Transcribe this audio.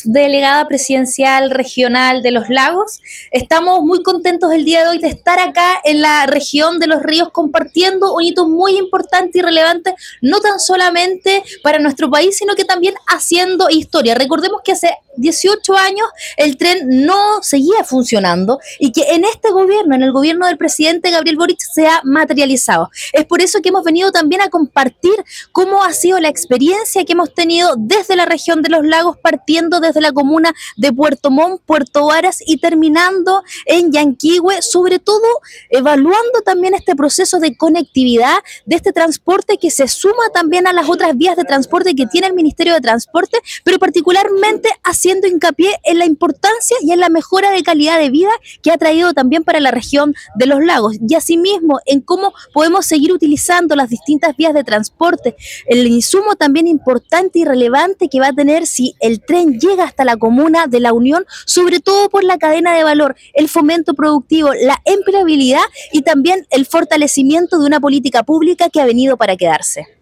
delegada presidencial regional de los lagos. Estamos muy contentos el día de hoy de estar acá en la región de Los Ríos compartiendo un hito muy importante y relevante, no tan solamente para nuestro país, sino que también haciendo historia. Recordemos que hace 18 años el tren no seguía funcionando y que en este gobierno, en el gobierno del presidente Gabriel Boric, se ha materializado. Es por eso que hemos venido también a compartir cómo ha sido la experiencia que hemos tenido desde la región de los lagos, partiendo desde la comuna de Puerto Montt, Puerto Varas y terminando en Yanquihue, sobre todo evaluando también este proceso de conectividad de este transporte que se suma también a las otras vías de transporte que tiene el Ministerio de Transporte, pero particularmente haciendo hincapié en la importancia y en la mejora de calidad de vida que ha traído también para la región de los lagos, y asimismo en cómo podemos seguir utilizando las distintas vías de transporte, el insumo también importante y relevante que va a tener si el tren llega hasta la comuna de La Unión, sobre todo por la cadena de valor, el fomento productivo, la empleabilidad y también el fortalecimiento de una política pública que ha venido para quedarse.